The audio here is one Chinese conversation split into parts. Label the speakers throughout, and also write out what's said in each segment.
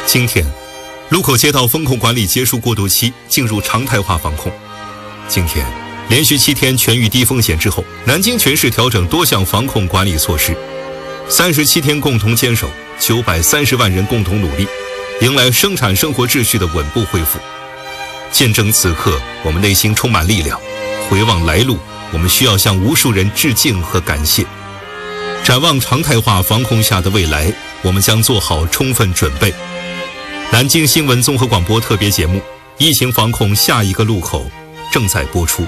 Speaker 1: 今天，路口街道风控管理结束过渡期，进入常态化防控。今天，连续7天全域低风险之后，南京全市调整多项防控管理措施，37天共同坚守，930万人共同努力，迎来生产生活秩序的稳步恢复。见证此刻，我们内心充满力量；回望来路，我们需要向无数人致敬和感谢。展望常态化防控下的未来，我们将做好充分准备。南京新闻综合广播特别节目《疫情防控下一个路口》正在播出。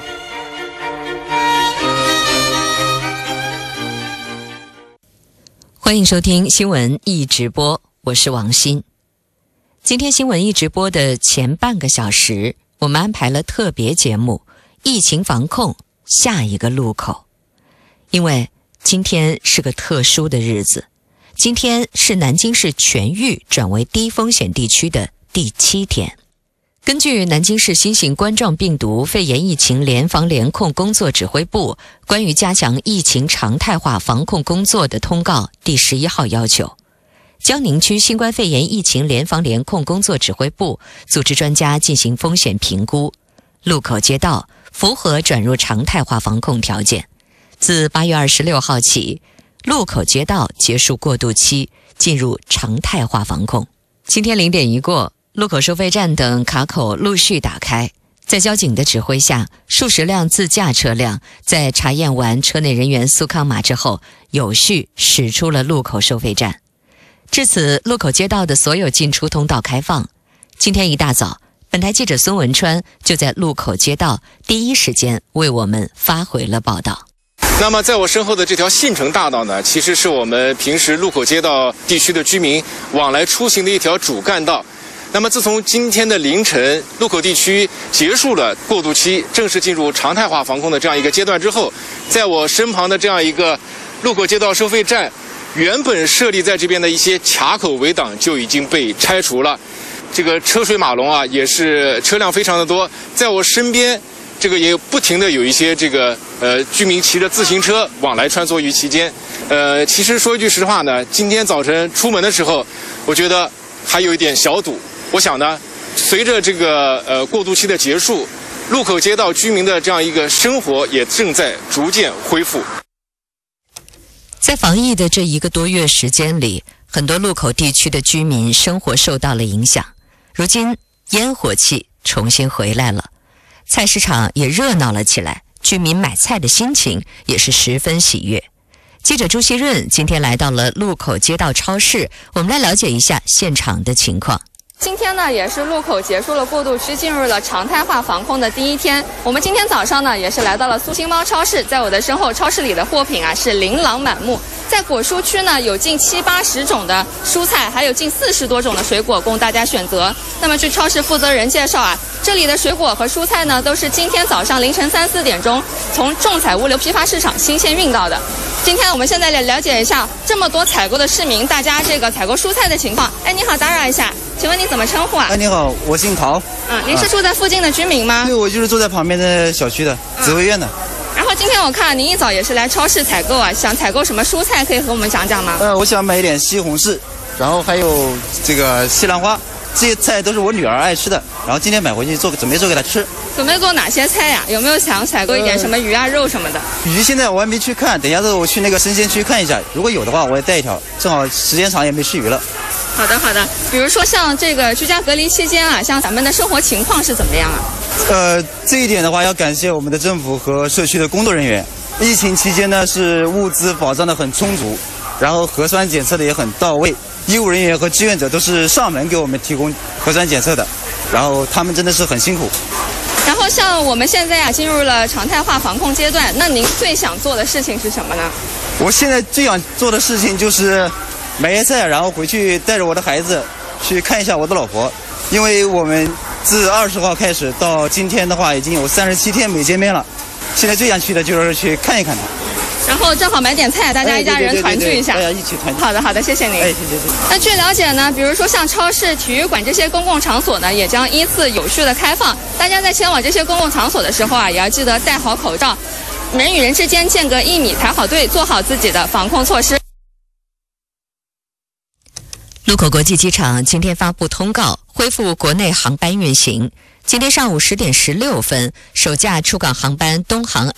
Speaker 2: 欢迎收听新闻一直播，我是王鑫。今天新闻一直播的前半个小时，我们安排了特别节目《疫情防控下一个路口》，因为今天是个特殊的日子，今天是南京市全域转为低风险地区的第7天。根据南京市新型冠状病毒肺炎疫情联防联控工作指挥部关于加强疫情常态化防控工作的通告第11号要求，江宁区新冠肺炎疫情联防联控工作指挥部组织专家进行风险评估，路口街道符合转入常态化防控条件。自8月26号起，路口街道结束过渡期，进入常态化防控。今天0点一过，路口收费站等卡口陆续打开，在交警的指挥下，数十辆自驾车辆在查验完车内人员苏康码之后，有序驶出了路口收费站。至此，路口街道的所有进出通道开放。今天一大早，本台记者孙文川就在路口街道第一时间为我们发回了报道。
Speaker 3: 那么在我身后的这条信城大道呢，其实是我们平时路口街道地区的居民往来出行的一条主干道。那么自从今天的凌晨，路口地区结束了过渡期，正式进入常态化防控的这样一个阶段之后，在我身旁的这样一个路口街道收费站，原本设立在这边的一些卡口围挡就已经被拆除了。这个车水马龙啊，也是车辆非常的多。在我身边，这个也不停的有一些这个居民骑着自行车往来穿梭于其间。其实说一句实话呢，今天早晨出门的时候，我觉得还有一点小堵。我想呢，随着这个过渡期的结束，路口街道居民的这样一个生活也正在逐渐恢复。
Speaker 2: 在防疫的这1个多月时间里，很多路口地区的居民生活受到了影响。如今烟火气重新回来了，菜市场也热闹了起来，居民买菜的心情也是十分喜悦。记者朱希润今天来到了路口街道超市，我们来了解一下现场的情况。
Speaker 4: 今天呢，也是路口结束了过渡期，进入了常态化防控的第1天。我们今天早上呢，也是来到了苏新猫超市，在我的身后，超市里的货品啊是琳琅满目。在果蔬区呢，有近70-80种的蔬菜，还有近40多种的水果供大家选择。那么据超市负责人介绍啊，这里的水果和蔬菜呢，都是今天早上凌晨3、4点钟从仲采物流批发市场新鲜运到的。今天我们现在来了解一下这么多采购的市民，大家这个采购蔬菜的情况。哎，你好，打扰一下，请问你怎么称呼啊？
Speaker 5: 你好，我姓陶。
Speaker 4: 您是住在附近的居民吗？
Speaker 5: 对，我就是住在旁边的小区的紫薇苑的。
Speaker 4: 然后今天我看您一早也是来超市采购啊，想采购什么蔬菜，可以和我们讲讲吗？
Speaker 5: 我想买一点西红柿，然后还有这个西兰花，这些菜都是我女儿爱吃的，然后今天买回去准备做给她吃。
Speaker 4: 准备做哪些菜呀？有没有想采购一点什么鱼啊、肉什么的？
Speaker 5: 鱼现在我还没去看，等一下子我去那个生鲜区看一下，如果有的话我也带一条，正好时间长也没吃鱼了。
Speaker 4: 好的好的，比如说像这个居家隔离期间啊，像咱们的生活情况是怎么样啊？
Speaker 5: 这一点的话要感谢我们的政府和社区的工作人员。疫情期间呢，是物资保障的很充足，然后核酸检测的也很到位，医务人员和志愿者都是上门给我们提供核酸检测的，然后他们真的是很辛苦。
Speaker 4: 然后像我们现在啊进入了常态化防控阶段，那您最想做的事情是什么呢？
Speaker 5: 我现在最想做的事情就是买些菜，然后回去带着我的孩子去看一下我的老婆，因为我们自20号开始到今天的话，已经有37天没见面了。现在最想去的就是去看一看她。
Speaker 4: 然后正好买点菜，大家一家人团聚一下。
Speaker 5: 大家一起团聚。
Speaker 4: 好的好的，谢谢您。
Speaker 5: 谢谢。
Speaker 4: 那据了解呢，比如说像超市、体育馆这些公共场所呢，也将依次有序的开放。大家在前往这些公共场所的时候啊，也要记得戴好口罩，人与人之间间隔1米，排好队，做好自己的防控措施。
Speaker 2: 禄口国际机场今天发布通告，恢复国内航班运行。今天上午10点16分，首架出港航班东航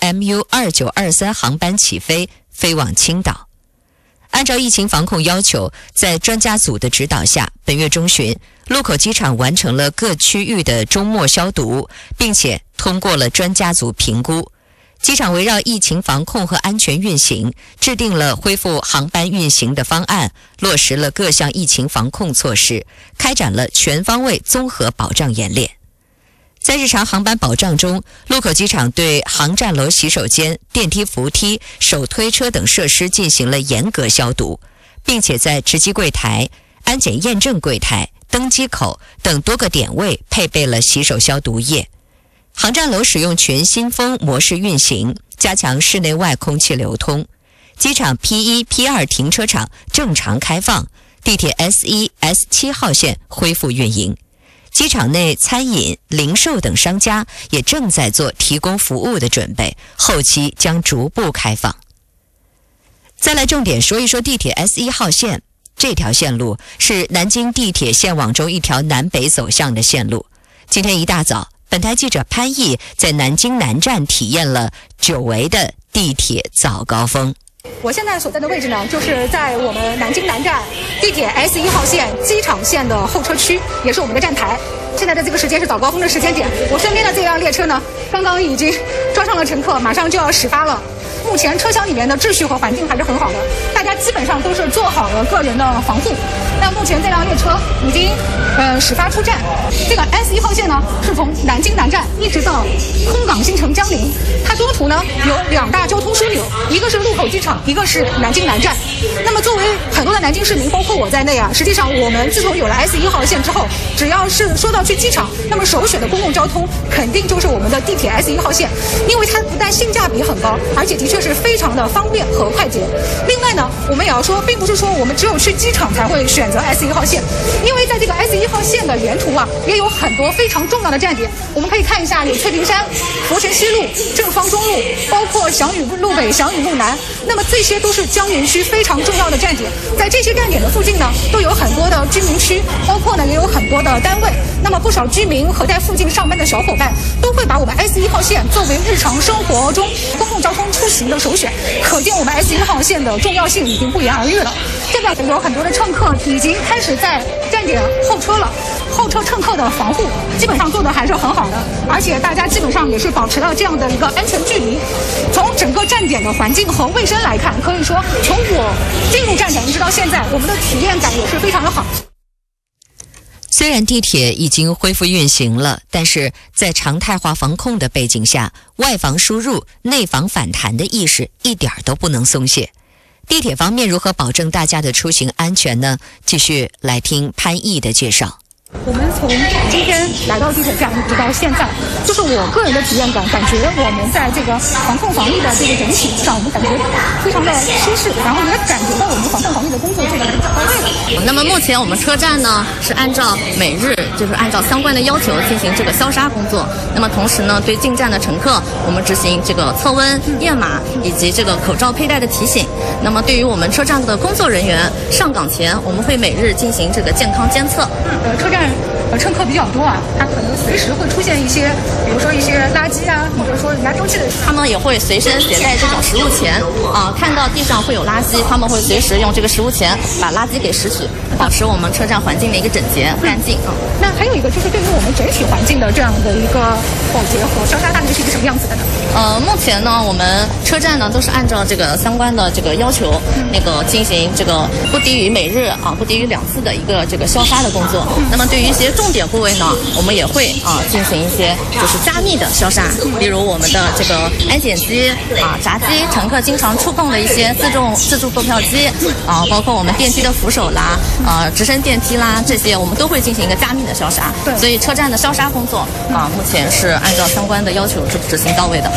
Speaker 2: MU2923 航班起飞，飞往青岛。按照疫情防控要求，在专家组的指导下，本月中旬，禄口机场完成了各区域的周末消毒，并且通过了专家组评估。机场围绕疫情防控和安全运行，制定了恢复航班运行的方案，落实了各项疫情防控措施，开展了全方位综合保障演练。在日常航班保障中，禄口机场对航站楼洗手间、电梯扶梯、手推车等设施进行了严格消毒，并且在值机柜台、安检验证柜台、登机口等多个点位配备了洗手消毒液。航站楼使用全新风模式运行，加强室内外空气流通。机场 P1、P2 停车场正常开放，地铁 S1、S7 号线恢复运营。机场内餐饮、零售等商家也正在做提供服务的准备，后期将逐步开放。再来重点说一说地铁 S1 号线，这条线路是南京地铁线网中一条南北走向的线路。今天一大早，本台记者潘毅在南京南站体验了久违的地铁早高峰。
Speaker 6: 我现在所在的位置呢，就是在我们南京南站地铁 S1 号线机场线的候车区，也是我们的站台。现在的这个时间是早高峰的时间点，我身边的这辆列车呢，刚刚已经装上了乘客，马上就要始发了。目前车厢里面的秩序和环境还是很好的，大家基本上都是做好了个人的防护。那目前这辆列车已经始发出站。这个 S1 号线呢，是从南京南站一直到空港新城江陵，它中途呢有2大交通枢纽，一个是禄口机场，一个是南京南站。那么作为很多的南京市民，包括我在内啊，实际上我们自从有了 S1 号线之后，只要是说到去机场，那么首选的公共交通肯定就是我们的地铁 S1 号线，因为它不但性价比很高，而且的确是非常的方便和快捷。另外呢，我们也要说，并不是说我们只有去机场才会选择 S1 号线，因为在这个 S1 号线的沿途啊，也有很多非常重要的站点。我们可以看一下，有翠屏山、佛城西路、正方中路，包括祥宇路北、祥宇路南。那么这些都是江宁区非常重要的站点。在这些站点的附近呢，都有很多的居民区，包括呢也有很多的单位。那么不少居民和在附近上班的小伙伴都会把我们 S1 号线作为日常生活中公共交通出行的首选，可见我们 S1 号线的重要性已经不言而喻了。这边有很多的乘客已经开始在站点候车了，候车乘客的防护基本上做的还是很好的，而且大家基本上也是保持了这样的一个安全距离。从整个站点的环境和卫生来看，可以说从我进入站点一直到现在，我们的体验感也是非常的好。
Speaker 2: 虽然地铁已经恢复运行了，但是在常态化防控的背景下，外防输入、内防反弹的意识一点都不能松懈。地铁方面如何保证大家的出行安全呢？继续来听潘毅的介绍。
Speaker 6: 我们从今天来到地铁站一直到现在，就是我个人的体验感，感觉我们在这个防控防疫的这个整体上，我们感觉非常的舒适，然后也感觉到我们防控防疫的工作做得很到位了。
Speaker 7: 那么目前我们车站呢是按照每日就是按照相关的要求进行这个消杀工作。那么同时呢，对进站的乘客，我们执行这个测温、验码以及这个口罩佩戴的提醒。那么对于我们车站的工作人员上岗前，我们会每日进行这个健康监测。
Speaker 6: 车站乘客比较多啊，它可能随时会出现一些，比如说一些垃圾啊，或者说人家丢弃的，
Speaker 7: 他们也会随身携带这种食物钱啊，看到地上会有垃圾，他们会随时用这个食物钱把垃圾给拾取，保持我们车站环境的一个整洁干净啊。
Speaker 6: 那还有一个就是对于我们整体环境的这样的一个保洁和消杀，大概是一个什么样子的呢？
Speaker 7: 目前呢，我们车站呢都是按照这个相关的这个要求，那个进行这个不低于每日不低于2次的一个这个消杀的工作。那么对于一些重点部位呢，我们也会进行一些就是加密的消杀，例如我们的这个安检机闸机，乘客经常触碰的一些自助购票机包括我们电梯的扶手啦直升电梯啦，这些我们都会进行一个加密的消杀。对，所以车站的消杀工作目前是按照相关的要求执行到位的。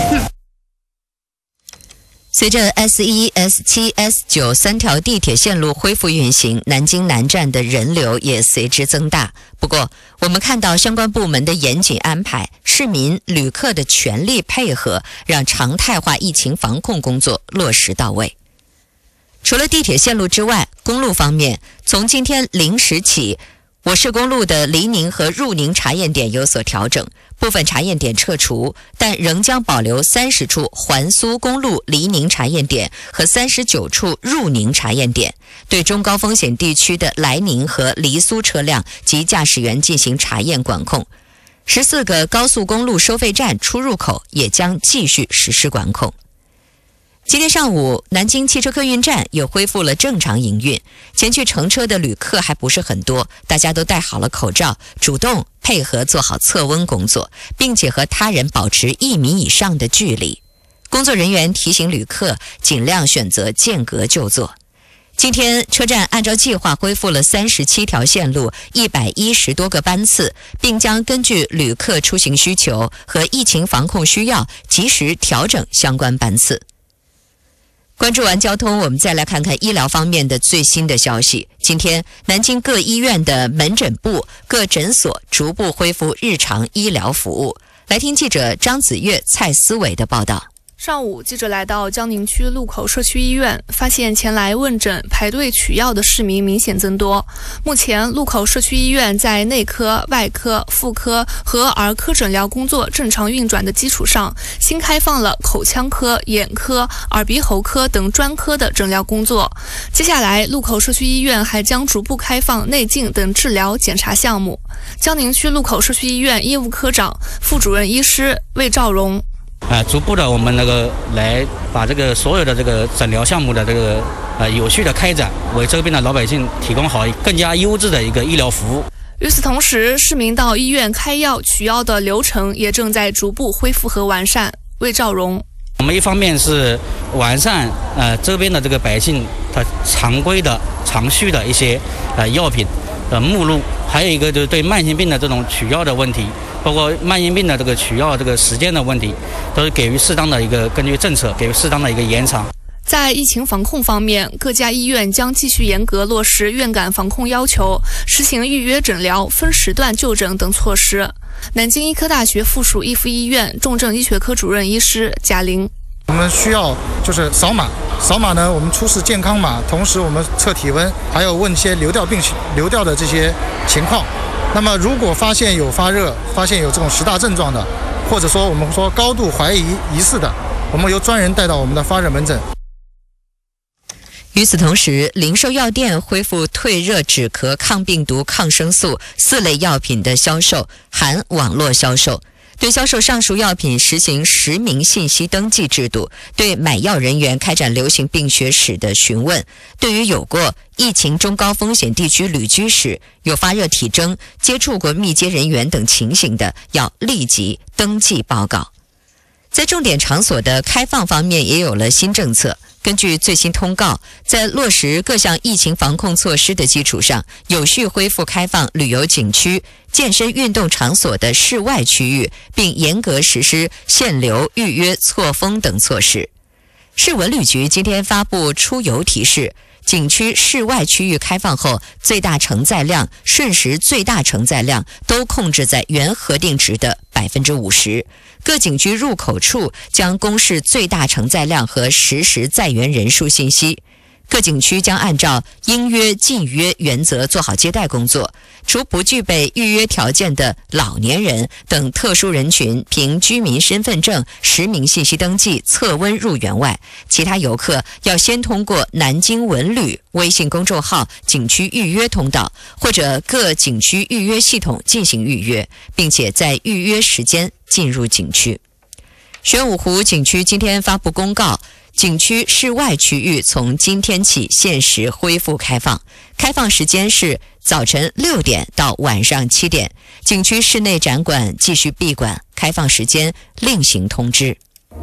Speaker 2: 随着 S1、S7、S9 3条地铁线路恢复运行，南京南站的人流也随之增大。不过，我们看到相关部门的严谨安排，市民、旅客的全力配合，让常态化疫情防控工作落实到位。 除了地铁线路之外，公路方面，从今天0时起，我市公路的离宁和入宁查验点有所调整，部分查验点撤除，但仍将保留30处环苏公路离宁查验点和39处入宁查验点，对中高风险地区的来宁和离苏车辆及驾驶员进行查验管控。14个高速公路收费站出入口也将继续实施管控。今天上午，南京汽车客运站又恢复了正常营运，前去乘车的旅客还不是很多，大家都戴好了口罩，主动配合做好测温工作，并且和他人保持1米以上的距离。工作人员提醒旅客尽量选择间隔就坐。今天车站按照计划恢复了37条线路110多个班次，并将根据旅客出行需求和疫情防控需要及时调整相关班次。关注完交通，我们再来看看医疗方面的最新的消息。今天，南京各医院的门诊部、各诊所逐步恢复日常医疗服务。来听记者张子月、蔡思伟的报道。
Speaker 8: 上午，记者来到江宁区路口社区医院，发现前来问诊、排队取药的市民明显增多。目前，路口社区医院在内科、外科、妇科和儿科诊疗工作正常运转的基础上，新开放了口腔科、眼科、耳鼻喉科等专科的诊疗工作。接下来，路口社区医院还将逐步开放内镜等治疗检查项目。江宁区路口社区医院医务科长、副主任医师魏兆荣。
Speaker 9: 逐步的我们来把这个所有的这个诊疗项目的这个有序的开展，为周边的老百姓提供好更加优质的一个医疗服务。
Speaker 8: 与此同时，市民到医院开药取药的流程也正在逐步恢复和完善。魏兆荣，
Speaker 9: 我们一方面是完善周边的这个百姓他常规的常需的一些药品的目录，还有一个就是对慢性病的这种取药的问题，包括慢性病的这个取药这个时间的问题，都是给予适当的一个根据政策给予适当的一个延长。
Speaker 8: 在疫情防控方面，各家医院将继续严格落实院感防控要求，实行预约诊疗、分时段就诊等措施。南京医科大学附属义阜医院重症医学科主任医师贾玲，
Speaker 10: 我们需要就是扫码呢，我们出示健康码，同时我们测体温，还有问一些流调的这些情况。那么如果发现有发热，发现有这种10大症状的，或者说我们说高度怀疑疑似的，我们由专人带到我们的发热门诊。
Speaker 2: 与此同时，零售药店恢复退热、止咳、抗病毒、抗生素4类药品的销售，含网络销售。对销售上述药品实行实名信息登记制度，对买药人员开展流行病学史的询问，对于有过疫情中高风险地区旅居史、有发热体征、接触过密接人员等情形的，要立即登记报告。在重点场所的开放方面也有了新政策。根据最新通告，在落实各项疫情防控措施的基础上，有序恢复开放旅游景区、健身运动场所的室外区域，并严格实施限流、预约、错峰等措施。市文旅局今天发布出游提示，景区室外区域开放后，最大承载量、瞬时最大承载量都控制在原核定值的50%。各景区入口处将公示最大承载量和实时在园人数信息。各景区将按照应约尽约原则做好接待工作，除不具备预约条件的老年人等特殊人群凭居民身份证实名信息登记测温入园外，其他游客要先通过南京文旅微信公众号景区预约通道或者各景区预约系统进行预约，并且在预约时间进入景区。玄武湖景区今天发布公告，景区室外区域从今天起限时恢复开放，开放时间是早晨6点到晚上7点。景区室内展馆继续闭馆，开放时间另行通知。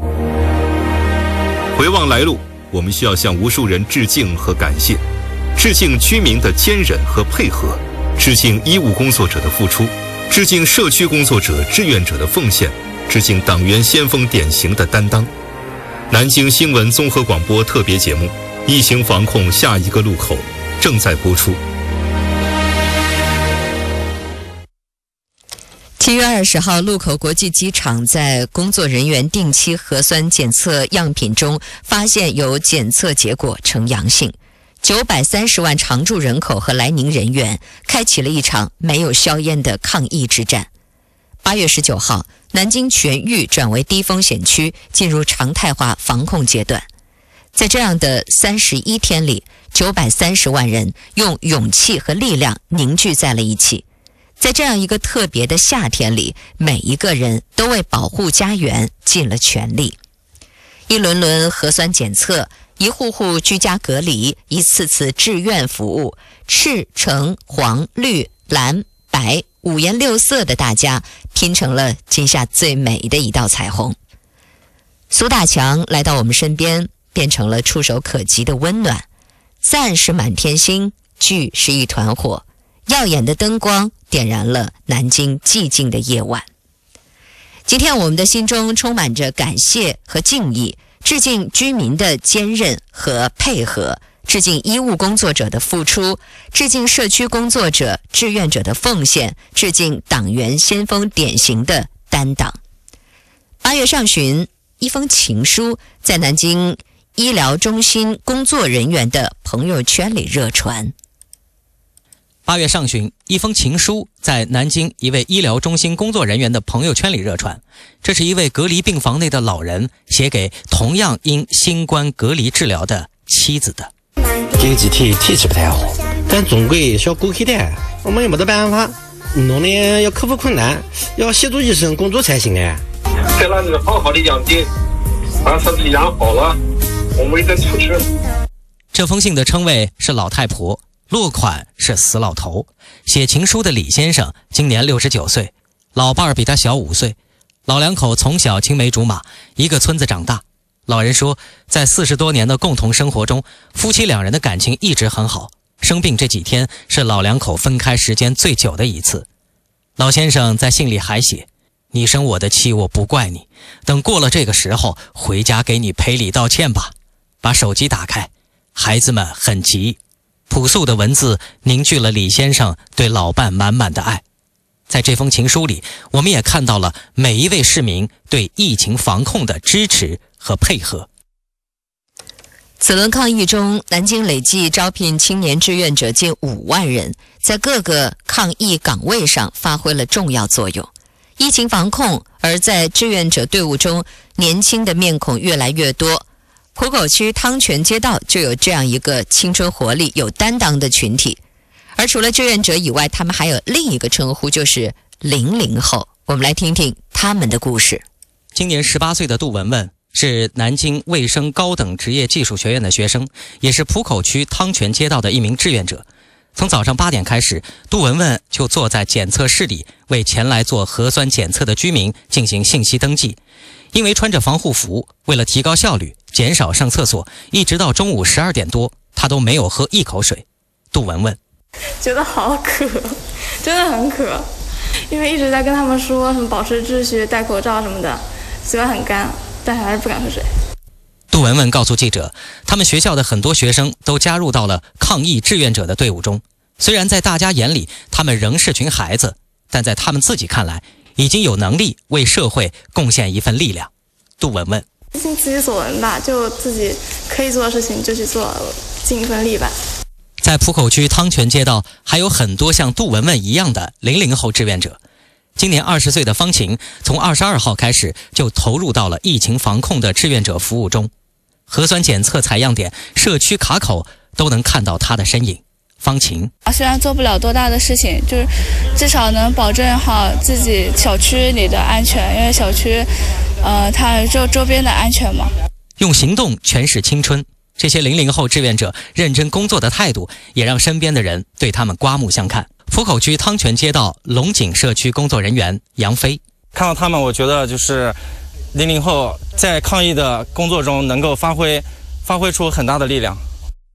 Speaker 1: 回望来路，我们需要向无数人致敬和感谢，致敬居民的坚忍和配合，致敬医务工作者的付出，致敬社区工作者、志愿者的奉献，致敬党员先锋典型的担当。南京新闻综合广播特别节目《疫情防控下一个路口》正在播出。
Speaker 2: 7 7月20号，禄口国际机场在工作人员定期核酸检测样品中发现有检测结果呈阳性。930万常住人口和来宁人员开启了一场没有硝烟的抗疫之战。8月19号，南京全域转为低风险区，进入常态化防控阶段。在这样的31天里，930万人用勇气和力量凝聚在了一起。在这样一个特别的夏天里，每一个人都为保护家园尽了全力。一轮轮核酸检测，一户户居家隔离，一次次志愿服务，赤橙黄绿蓝白五颜六色的大家拼成了今夏最美的一道彩虹。苏大强来到我们身边，变成了触手可及的温暖。赞是满天星，聚是一团火，耀眼的灯光点燃了南京寂静的夜晚。今天我们的心中充满着感谢和敬意，致敬居民的坚韧和配合，致敬医务工作者的付出，致敬社区工作者、志愿者的奉献，致敬党员先锋典型的担当。8月上旬，一封情书在南京医疗中心工作人员的朋友圈里热传。
Speaker 11: 8月上旬，一封情书在南京一位医疗中心工作人员的朋友圈里热传。这是一位隔离病房内的老人写给同样因新冠隔离治疗的妻子的。
Speaker 12: 这几天天气不太好，但总归是要过去的，我们也没得办法。农呢要克服困难，要协助医生工作才行哎。
Speaker 13: 再让你好好的养病，把身体养好了，我们再出去。
Speaker 11: 这封信的称谓是老太婆，落款是死老头。写情书的李先生今年69岁，老伴儿比他小5岁。老两口从小青梅竹马，一个村子长大。老人说，在40多年的共同生活中，夫妻两人的感情一直很好。生病这几天是老两口分开时间最久的一次。老先生在信里还写，你生我的气我不怪你，等过了这个时候回家给你赔礼道歉吧。把手机打开，孩子们很急。朴素的文字凝聚了李先生对老伴满满的爱。在这封情书里，我们也看到了每一位市民对疫情防控的支持和配合。
Speaker 2: 此轮抗疫中，南京累计招聘青年志愿者近5万人，在各个抗疫岗位上发挥了重要作用。疫情防控，而在志愿者队伍中，年轻的面孔越来越多。浦口区汤泉街道就有这样一个青春活力、有担当的群体。而除了志愿者以外，他们还有另一个称呼，就是00后。我们来听听他们的故事。
Speaker 11: 今年18岁的杜文文是南京卫生高等职业技术学院的学生，也是浦口区汤泉街道的一名志愿者。从早上8点开始，杜文文就坐在检测室里，为前来做核酸检测的居民进行信息登记。因为穿着防护服，为了提高效率，减少上厕所，一直到中午12点多，他都没有喝一口水。杜文文
Speaker 14: 觉得好渴，真的很渴，因为一直在跟他们说什么保持秩序、戴口罩什么的，嘴巴很干，但还是不敢喝水。
Speaker 11: 杜文文告诉记者，他们学校的很多学生都加入到了抗疫志愿者的队伍中。虽然在大家眼里他们仍是群孩子，但在他们自己看来，已经有能力为社会贡献一份力量。杜文文
Speaker 14: 尽自己所能吧，就自己可以做的事情就去做，尽一份力吧。
Speaker 11: 在浦口区汤泉街道还有很多像杜文文一样的00后志愿者。今年20岁的方晴从22号开始就投入到了疫情防控的志愿者服务中。核酸检测采样点、社区卡口都能看到他的身影。方晴
Speaker 15: 虽然做不了多大的事情，就是至少能保证好自己小区里的安全，因为小区它周边的安全嘛。
Speaker 11: 用行动诠释青春，这些00后志愿者认真工作的态度，也让身边的人对他们刮目相看。浦口区汤泉街道龙井社区工作人员杨飞
Speaker 16: 看到他们，我觉得就是00后在抗疫的工作中能够发挥出很大的力量。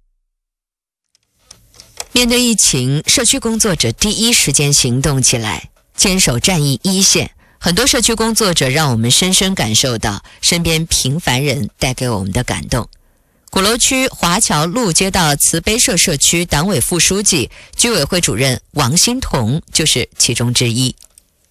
Speaker 2: 面对疫情，社区工作者第一时间行动起来，坚守战役一线。很多社区工作者让我们深深感受到身边平凡人带给我们的感动。鼓楼区华侨路街道慈悲社社区党委副书记、居委会主任王新彤就是其中之一。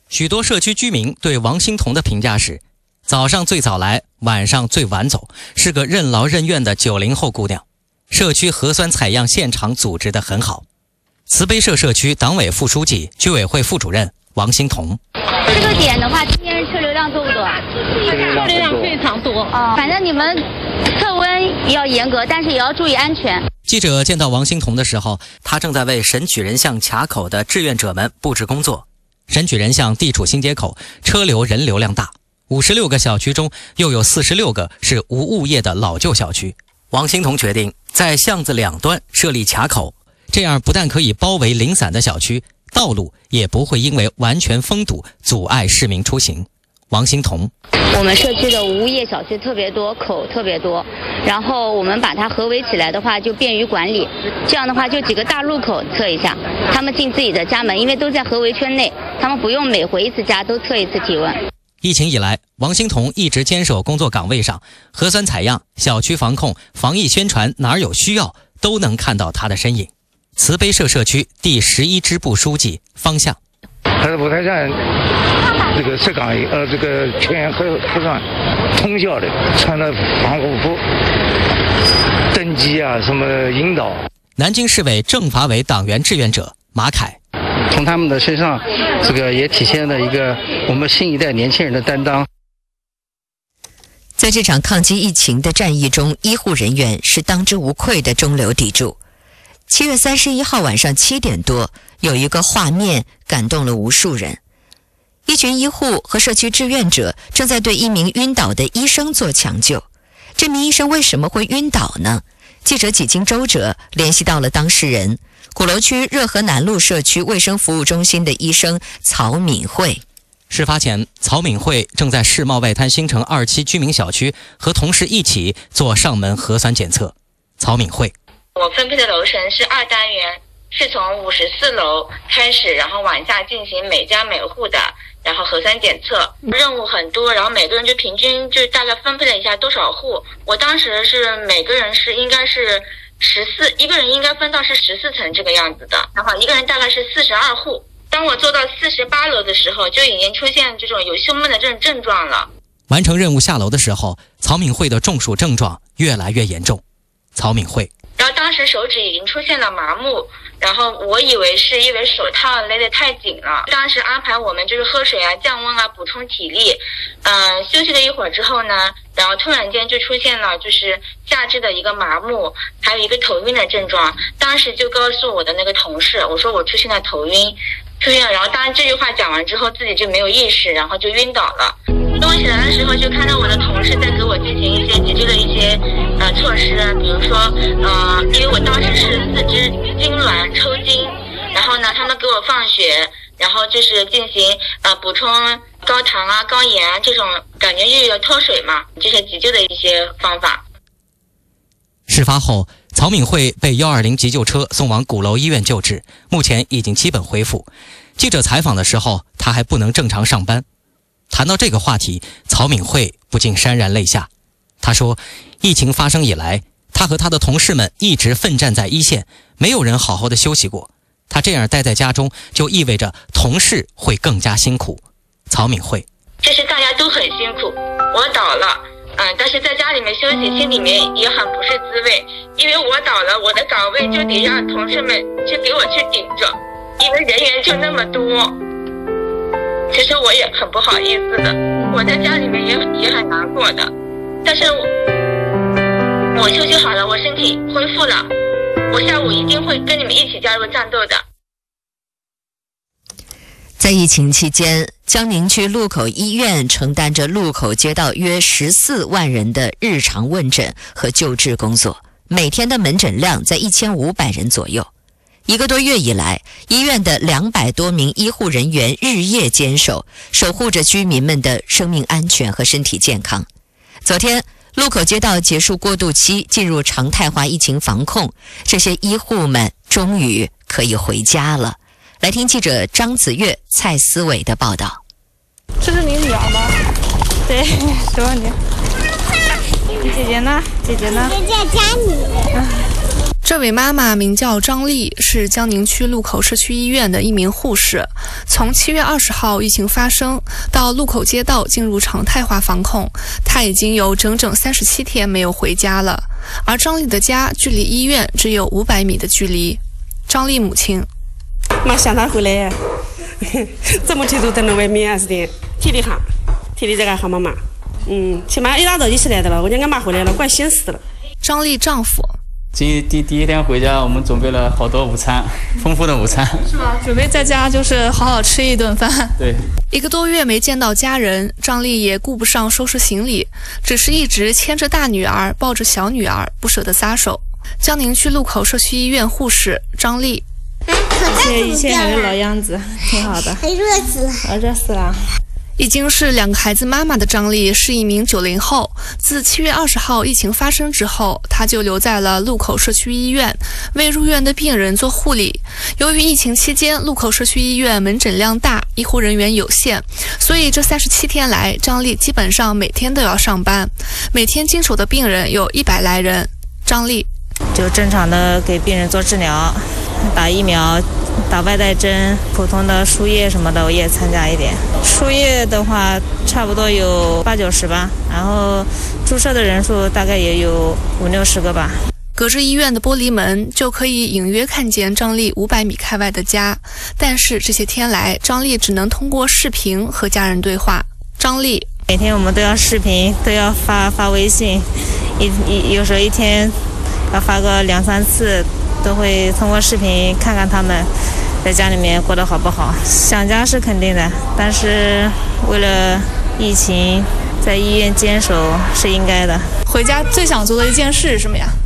Speaker 11: 许多社区居民对王欣彤的评价是：早上最早来，晚上最晚走，是个任劳任怨的90后姑娘。社区核酸采样现场组织得很好。慈悲社社区党委副书记、居委会副主任王欣彤。
Speaker 17: 这个点的话，今天车流量多不多？
Speaker 18: 车流量非常多。
Speaker 17: 反正你们测温要严格，但是也要注意安全。
Speaker 11: 记者见到王欣彤的时候，他正在为神举人像卡口的志愿者们布置工作。神举人像地处新街口，车流人流量大，56个小区中又有46个是无物业的老旧小区。王欣彤决定在巷子两端设立卡口，这样不但可以包围零散的小区，道路也不会因为完全封堵阻碍市民出行。王欣彤，
Speaker 17: 我们社区的无物业小区特别多，口特别多，然后我们把它合围起来的话就便于管理。这样的话就几个大路口测一下，他们进自己的家门，因为都在合围圈内，他们不用每回一次家都测一次体温。
Speaker 11: 疫情以来，王欣彤一直坚守工作岗位上，核酸采样、小区防控、防疫宣传，哪儿有需要都能看到他的身影。慈悲社社区第11支部书记方向，
Speaker 19: 他是五台站这个设岗这个全核酸通宵的，穿着防护服登记啊，什么引导。
Speaker 11: 南京市委政法委党员志愿者马凯，
Speaker 20: 从他们的身上，这个也体现了一个我们新一代年轻人的担当。
Speaker 2: 在这场抗击疫情的战役中，医护人员是当之无愧的中流砥柱。7月31号晚上7点多，有一个画面感动了无数人。一群医护和社区志愿者正在对一名晕倒的医生做抢救。这名医生为什么会晕倒呢？记者几经周折联系到了当事人，鼓楼区热河南路社区卫生服务中心的医生曹敏慧。
Speaker 11: 事发前，曹敏慧正在世贸外滩新城2期居民小区和同事一起做上门核酸检测。曹敏慧，
Speaker 21: 我分配的楼层是2单元，是从54楼开始，然后往下进行每家每户的然后核酸检测。任务很多，然后每个人就平均就大概分配了一下多少户。我当时是每个人是应该是一个人应该分到是14层这个样子的，然后一个人大概是42户。当我做到48楼的时候，就已经出现这种有胸闷的这种症状了。
Speaker 11: 完成任务下楼的时候，曹敏慧的中暑症状越来越严重。曹敏慧，
Speaker 21: 然后当时手指已经出现了麻木，然后我以为是因为手套勒得太紧了。当时安排我们就是喝水啊、降温啊、补充体力。休息了一会儿之后呢，然后突然间就出现了就是下肢的一个麻木，还有一个头晕的症状。当时就告诉我的那个同事，我说我出现了头晕。然后当然这句话讲完之后，自己就没有意识，然后就晕倒了。等我起来的时候，就看到我的同事在给我进行一些急救的一些措施，比如说因为我当时是4肢痉挛抽筋，然后呢他们给我放血，然后就是进行补充高糖啊、高盐啊这种，感觉又要脱水嘛，这些急救的一些方法。
Speaker 11: 事发后，曹敏慧被120急救车送往鼓楼医院救治，目前已经基本恢复。记者采访的时候，他还不能正常上班。谈到这个话题，曹敏慧不禁潸然泪下。他说，疫情发生以来，他和他的同事们一直奋战在一线，没有人好好的休息过。他这样待在家中，就意味着同事会更加辛苦。曹敏慧，
Speaker 21: 这是大家都很辛苦，我倒了。但是在家里面休息，心里面也很不是滋味，因为我倒了，我的岗位就得让同事们去给我去顶着，因为人员就那么多。其实我也很不好意思的，我在家里面也很难过的，但是我休息好了，我身体恢复了，我下午一定会跟你们一起加入战斗的。
Speaker 2: 在疫情期间，江宁区路口医院承担着路口街道约14万人的日常问诊和救治工作，每天的门诊量在1500人左右。1个多月以来，医院的200多名医护人员日夜坚守，守护着居民们的生命安全和身体健康。昨天，路口街道结束过渡期，进入常态化疫情防控，这些医护们终于可以回家了。来听记者张子月、蔡思伟的报道。
Speaker 14: 这是你女儿吗？对，是我女儿。姐姐呢？姐姐呢？
Speaker 22: 姐姐家里。
Speaker 8: 这位妈妈名叫张丽，是江宁区路口社区医院的一名护士。从7月20号疫情发生到路口街道进入常态化防控，她已经有整整37天没有回家了。而张丽的家距离医院只有500米的距离。张丽母亲：
Speaker 18: 妈想她回来呀，这么天都在那外面啊，是的，天天在干喊妈妈。起码一大早就起来的了，我讲俺妈回来了，怪心死了。
Speaker 8: 张丽丈夫。
Speaker 3: 第一天回家，我们准备了好多午餐，丰富的午餐，
Speaker 8: 是吧？准备在家就是好好吃一顿饭。
Speaker 3: 对
Speaker 8: ，1个多月没见到家人，张丽也顾不上收拾行李，只是一直牵着大女儿，抱着小女儿，不舍得撒手。江宁区路口社区医院护士张丽：
Speaker 14: 以前还是老样子，挺好的。还热死了，热死了。
Speaker 8: 已经是2个孩子妈妈的张丽是一名90后，自7月20号疫情发生之后，她就留在了路口社区医院，为入院的病人做护理。由于疫情期间路口社区医院门诊量大，医护人员有限，所以这37天来，张丽基本上每天都要上班，每天经手的病人有100来人。张丽
Speaker 14: 就正常的给病人做治疗，打疫苗，打外带针，普通的输液什么的我也参加一点。输液的话差不多有80-90吧，然后注射的人数大概也有50-60个吧。
Speaker 8: 隔着医院的玻璃门就可以隐约看见张丽500米开外的家，但是这些天来，张丽只能通过视频和家人对话。张丽：
Speaker 14: 每天我们都要视频，都要发微信，有时候一天要发个2-3次，都会通过视频看看他们在家里面过得好不好。想家是肯定的，但是为了疫情在医院坚守是应该的。
Speaker 8: 回家最想做的一件事是什么呀？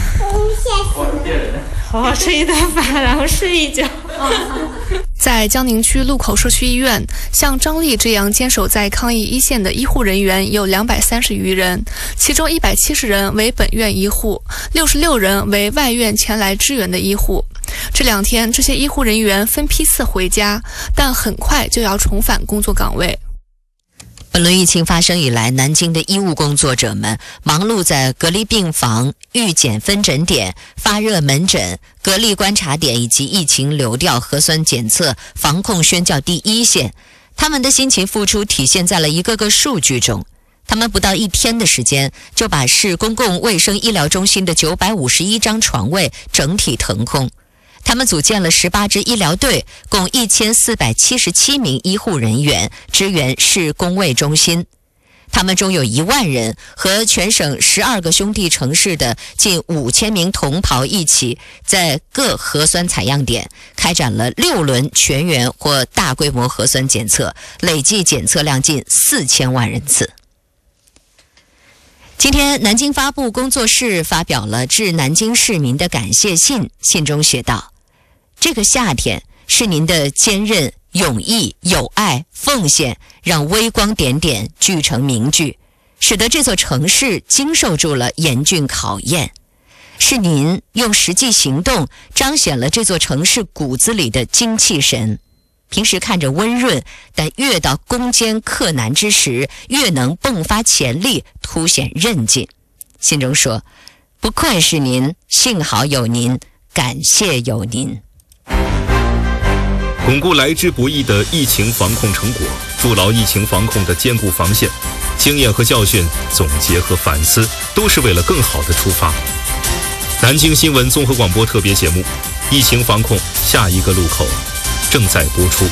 Speaker 14: 好好吃一顿饭，然后睡一觉。
Speaker 8: 在江宁区路口社区医院，像张丽这样坚守在抗疫一线的医护人员有230余人，其中170人为本院医护，66人为外院前来支援的医护。这2天，这些医护人员分批次回家，但很快就要重返工作岗位。
Speaker 2: 本轮疫情发生以来，南京的医务工作者们忙碌在隔离病房、预检分诊点、发热门诊、隔离观察点以及疫情流调核酸检测防控宣教第一线。他们的辛勤付出体现在了一个个数据中。他们不到1天的时间，就把市公共卫生医疗中心的951张床位整体腾空。他们组建了18支医疗队，共1477名医护人员支援市公卫中心。他们中有1万人和全省12个兄弟城市的近5000名同袍一起，在各核酸采样点开展了6轮全员或大规模核酸检测，累计检测量近4000万人次。今天，南京发布工作室发表了致南京市民的感谢信，信中写道：这个夏天是您的坚韧、勇毅、友爱、奉献，让微光点点聚成明炬，使得这座城市经受住了严峻考验。是您用实际行动彰显了这座城市骨子里的精气神。平时看着温润，但越到攻坚克难之时，越能迸发潜力，凸显韧劲。信中说：不愧是您，幸好有您，感谢有您。
Speaker 1: 巩固来之不易的疫情防控成果，筑牢疫情防控的坚固防线，经验和教训总结和反思，都是为了更好的出发。南京新闻综合广播特别节目《疫情防控下一个路口》正在播出。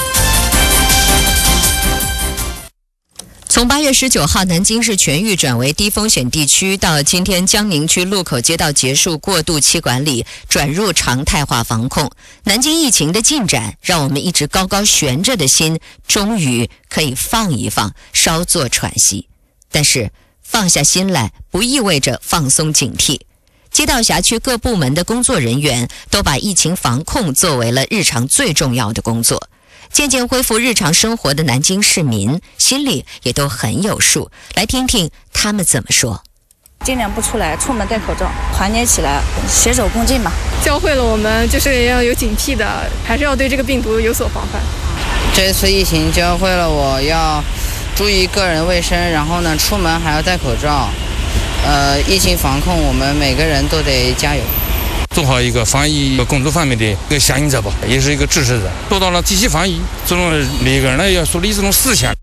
Speaker 2: 从8月19号南京市全域转为低风险地区，到今天江宁区路口街道结束过渡期管理，转入常态化防控，南京疫情的进展让我们一直高高悬着的心终于可以放一放，稍作喘息。但是放下心来不意味着放松警惕。街道辖区各部门的工作人员都把疫情防控作为了日常最重要的工作。渐渐恢复日常生活的南京市民心里也都很有数，来听听他们怎么说。
Speaker 15: 尽量不出来，出门戴口罩，团结起来，携手共进吧。
Speaker 4: 教会了我们就是要有警惕的，还是要对这个病毒有所防范。
Speaker 22: 这次疫情教会了我要注意个人卫生，然后呢，出门还要戴口罩。疫情防控我们每个人都得加油。
Speaker 19: 做好一个防疫工作方面的一个响应者吧，也是一个支持者，做到了积极防疫，这种每个人呢要树立这种思想。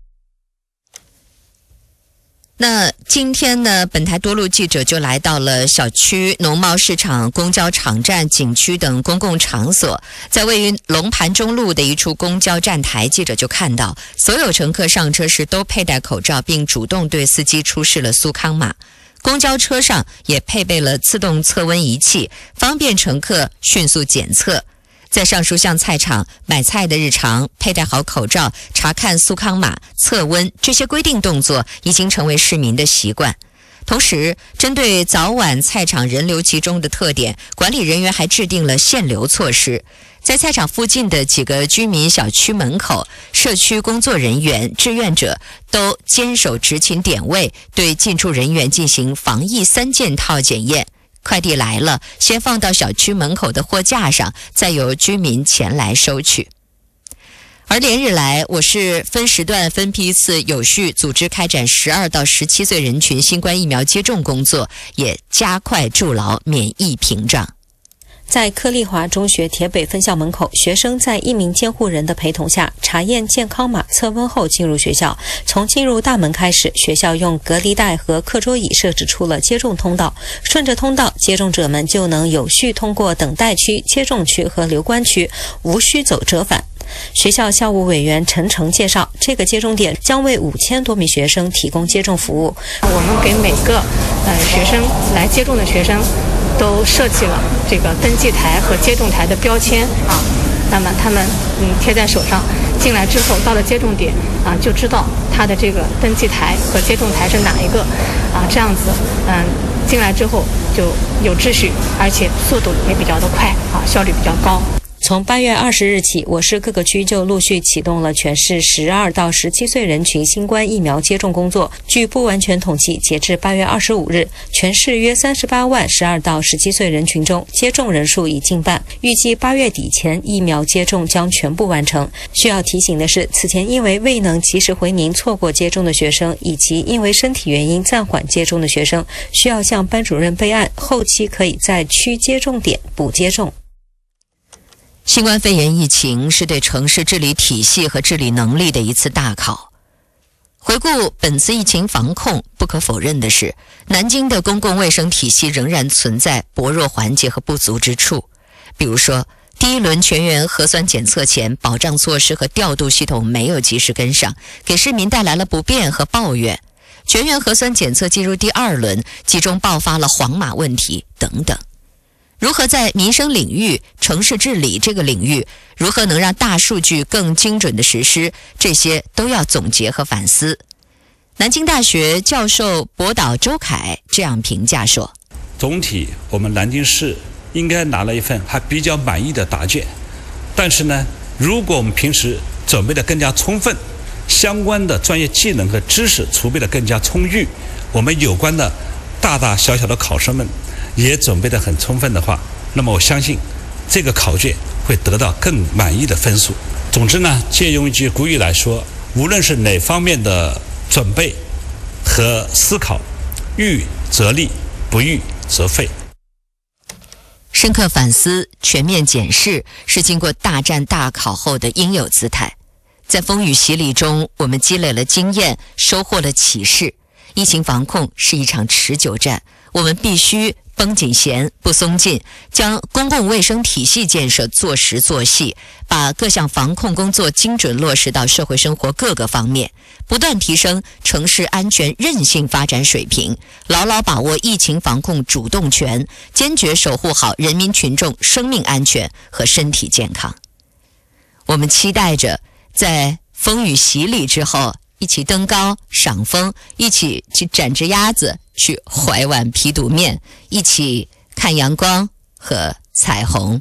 Speaker 2: 那今天呢，本台多路记者就来到了小区、农贸市场、公交场站、景区等公共场所。在位于龙盘中路的一处公交站台，记者就看到所有乘客上车时都佩戴口罩，并主动对司机出示了苏康码。公交车上也配备了自动测温仪器，方便乘客迅速检测。在上述巷菜场买菜的日常，佩戴好口罩、查看苏康码、测温，这些规定动作已经成为市民的习惯。同时，针对早晚菜场人流集中的特点，管理人员还制定了限流措施。在菜场附近的几个居民小区门口，社区工作人员、志愿者都坚守执勤点位，对进出人员进行防疫3件套检验。快递来了，先放到小区门口的货架上，再由居民前来收取。而连日来，我市分时段分批次有序组织开展12到17岁人群新冠疫苗接种工作，也加快筑牢免疫屏障。
Speaker 5: 在柯立华中学铁北分校门口，学生在一名监护人的陪同下查验健康码、测温后进入学校。从进入大门开始，学校用隔离带和课桌椅设置出了接种通道，顺着通道，接种者们就能有序通过等待区、接种区和留观区，无需走折返。学校校务委员陈诚介绍，这个接种点将为5000多名学生提供接种服务。
Speaker 6: 我们给每个学生来接种的学生都设计了这个登记台和接种台的标签啊，那么他们贴在手上，进来之后到了接种点啊，就知道他的这个登记台和接种台是哪一个啊，这样子进来之后就有秩序，而且速度也比较的快啊，效率比较高。
Speaker 5: 从8月20日起，我市各个区就陆续启动了全市12到17岁人群新冠疫苗接种工作。据不完全统计，截至8月25日，全市约38万12到17岁人群中，接种人数已近半。预计8月底前，疫苗接种将全部完成。需要提醒的是，此前因为未能及时回民错过接种的学生，以及因为身体原因暂缓接种的学生，需要向班主任备案，后期可以在区接种点补接种。
Speaker 2: 新冠肺炎疫情是对城市治理体系和治理能力的一次大考。回顾本次疫情防控，不可否认的是，南京的公共卫生体系仍然存在薄弱环节和不足之处。比如说，第一轮全员核酸检测前，保障措施和调度系统没有及时跟上，给市民带来了不便和抱怨。全员核酸检测进入第2轮，集中爆发了黄码问题等等。如何在民生领域、城市治理这个领域，如何能让大数据更精准的实施，这些都要总结和反思。南京大学教授博导周凯这样评价说：
Speaker 23: 总体我们南京市应该拿了一份还比较满意的答卷，但是呢，如果我们平时准备的更加充分，相关的专业技能和知识储备的更加充裕，我们有关的大大小小的考生们也准备得很充分的话，那么我相信这个考卷会得到更满意的分数。总之呢，借用一句古语来说，无论是哪方面的准备和思考，预则立，不预则废。
Speaker 2: 深刻反思、全面检视是经过大战大考后的应有姿态。在风雨洗礼中，我们积累了经验，收获了启示。疫情防控是一场持久战，我们必须绷紧弦不松劲，将公共卫生体系建设做实做细，把各项防控工作精准落实到社会生活各个方面，不断提升城市安全韧性发展水平，牢牢把握疫情防控主动权，坚决守护好人民群众生命安全和身体健康。我们期待着在风雨洗礼之后，一起登高赏枫，一起去展只鸭子，去怀碗皮肚面，一起看阳光和彩虹。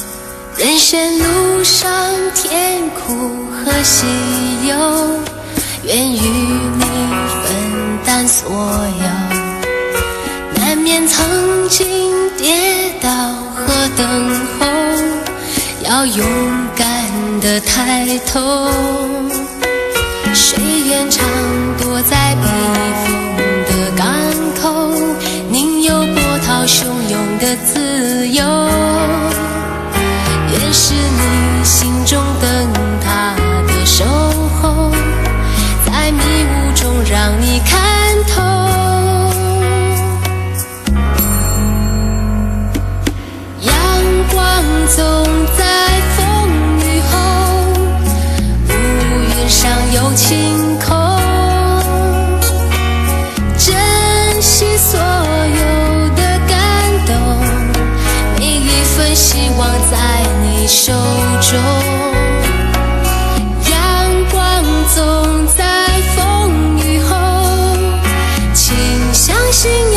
Speaker 24: 人生路上甜苦和喜忧，
Speaker 7: 面曾经跌倒和等候，要勇敢地抬头。谁愿常躲在避风的港口，宁有波涛汹涌的自由。也是你心中灯塔的守候，在迷雾中让你看透。阳光总在风雨后，乌云上有晴空。珍惜所有的感动，每一份希望在你手中。阳光总在风雨后，请相信